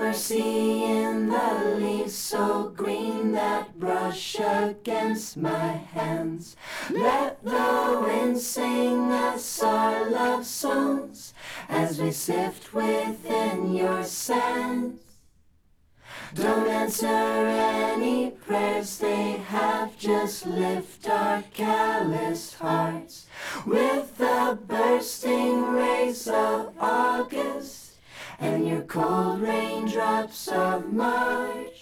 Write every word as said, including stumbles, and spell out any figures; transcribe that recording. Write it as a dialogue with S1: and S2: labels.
S1: mercy in the leaves so green that brush against my hands. Let the wind sing us our love songs as we sift within your sands. Don't answer any prayers they have, just lift our calloused hearts with the bursting rays of August and your cold raindrops of March.